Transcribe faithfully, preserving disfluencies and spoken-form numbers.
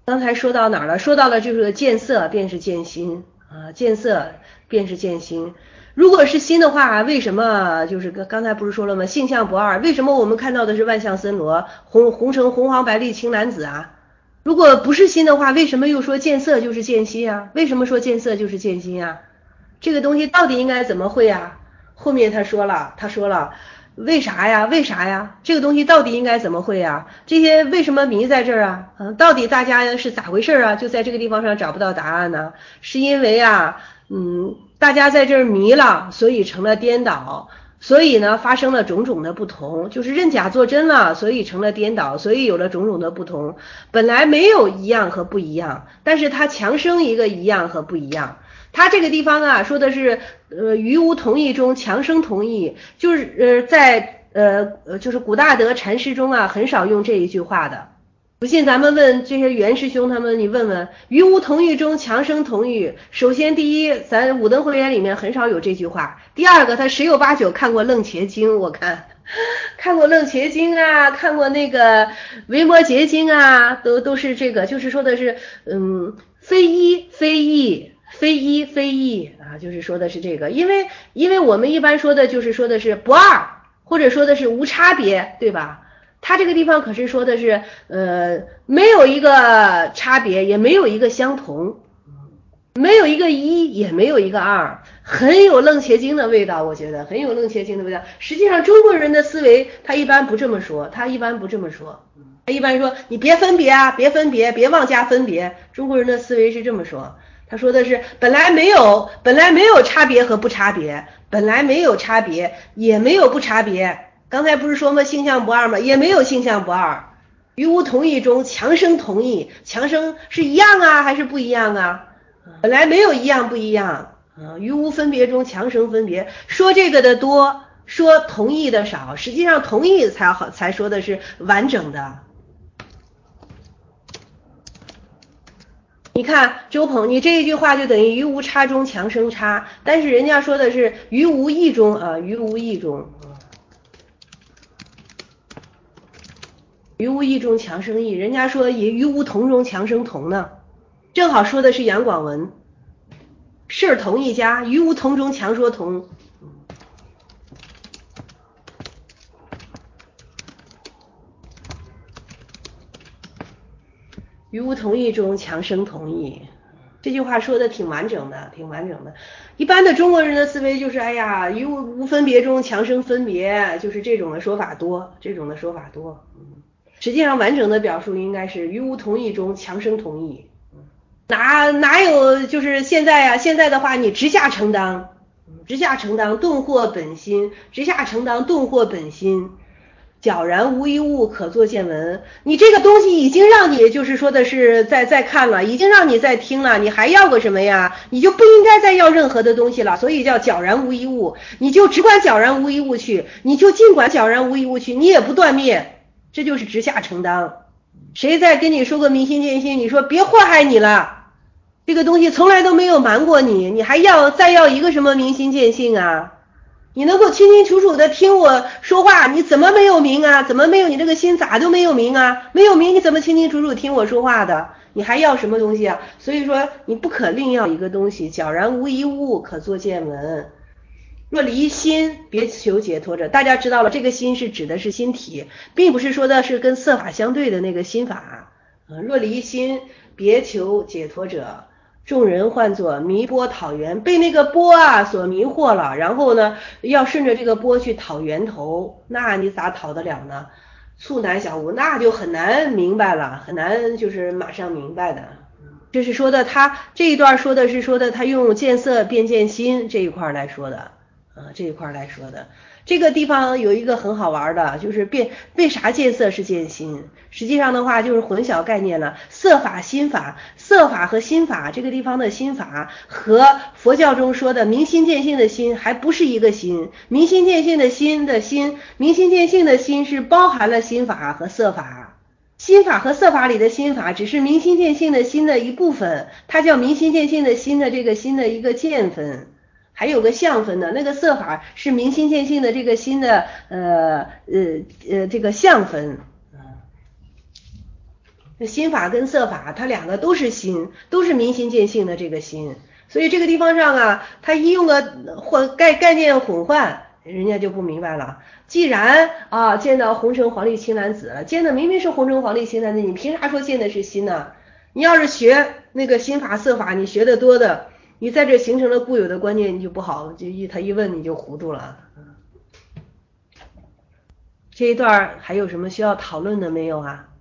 刚才说到哪儿了？说到了就是见色便是见心啊，见色便是见心。如果是心的话，为什么就是刚才不是说了吗？性相不二，为什么我们看到的是万象森罗，红红橙红黄白绿青蓝紫啊？如果不是心的话，为什么又说见色就是见心啊？为什么说见色就是见心啊？这个东西到底应该怎么会啊？后面他说了，他说了。为啥呀？为啥呀？这个东西到底应该怎么会呀？这些为什么迷在这儿啊？嗯，到底大家是咋回事啊？就在这个地方上找不到答案呢？是因为啊，嗯，大家在这儿迷了，所以成了颠倒，所以呢发生了种种的不同，就是认假作真了，所以成了颠倒，所以有了种种的不同。本来没有一样和不一样，但是它强生一个一样和不一样。他这个地方啊，说的是，呃，于无同义中强生同义，就是呃，在呃呃，就是古大德禅师中啊，很少用这一句话的。不信咱们问这些袁师兄他们，你问问于无同义中强生同义。首先第一，咱五灯会员里面很少有这句话。第二个，他十有八九看过楞伽经，我看看过楞伽经啊，看过那个维摩诘经啊，都都是这个，就是说的是，嗯，非一非异。非一非异啊，就是说的是这个，因为因为我们一般说的就是说的是不二，或者说的是无差别，对吧？他这个地方可是说的是，呃，没有一个差别，也没有一个相同，没有一个一，也没有一个二，很有楞伽经的味道，我觉得很有楞伽经的味道。实际上，中国人的思维他一般不这么说，他一般不这么说，他一般说你别分别啊，别分别，别妄加分别。中国人的思维是这么说。他说的是本来没有，本来没有差别和不差别，本来没有差别，也没有不差别。刚才不是说吗？性相不二吗？也没有性相不二。于无同义中强生同义，强生是一样啊，还是不一样啊？本来没有一样不一样啊。于无分别中强生分别，说这个的多，说同义的少，实际上同义才好，才说的是完整的。你看周鹏，你这一句话就等于于无差中强生差，但是人家说的是于无异中啊，于无异中，于无异中强生异，人家说也于无同中强生同呢，正好说的是杨广文，是同一家，于无同中强说同。于无同义中强生同义，这句话说的挺完整的，挺完整的。一般的中国人的思维就是，哎呀，于无分别中强生分别，就是这种的说法多，这种的说法多。实际上完整的表述应该是于无同义中强生同义。哪哪有就是现在啊？现在的话，你直下承当，直下承当，顿获本心，直下承当，顿获本心。皎然无一物可作见闻，你这个东西已经让你就是说的是在在看了，已经让你在听了，你还要个什么呀？你就不应该再要任何的东西了，所以叫皎然无一物，你就只管皎然无一物去，你就尽管皎然无一物去，你也不断灭，这就是直下承当。谁再跟你说个明心见性，你说别祸害你了，这个东西从来都没有瞒过你，你还要再要一个什么明心见性啊？你能够清清楚楚的听我说话，你怎么没有明啊？怎么没有？你这个心咋都没有明啊？没有明，你怎么清清楚楚听我说话的？你还要什么东西啊？所以说你不可另要一个东西，皎然无一物可作见闻。若离心，别求解脱者。大家知道了，这个心是指的是心体，并不是说的是跟色法相对的那个心法。若离心，别求解脱者。众人唤作迷波讨源，被那个波啊所迷惑了，然后呢要顺着这个波去讨源头，那你咋讨得了呢？促难小悟，那就很难明白了，很难就是马上明白的。这是说的他这一段说的是说的他用见色辨见心这一块来说的啊，这一块来说的。这个地方有一个很好玩的，就是变为啥见色是见心？实际上的话就是混淆概念了，色法心法，色法和心法这个地方的心法和佛教中说的明心见性的心还不是一个心，明心见性的心的心，明心见性的心是包含了心法和色法。心法和色法里的心法只是明心见性的心的一部分，它叫明心见性的心的这个心的一个见分。还有个相分的，那个色法是明心见性的这个心的呃呃呃这个相分。 心法跟色法，它两个都是心，都是明心见性的这个心，所以这个地方上啊，它一用个混概概念混换，人家就不明白了。既然啊见到红橙黄绿青蓝紫了，见的明明是红橙黄绿青蓝紫，你凭啥说见的是心呢？你要是学那个心法色法，你学的多的，你在这形成了固有的观念，你就不好，就一他一问你就糊涂了。这一段还有什么需要讨论的没有啊？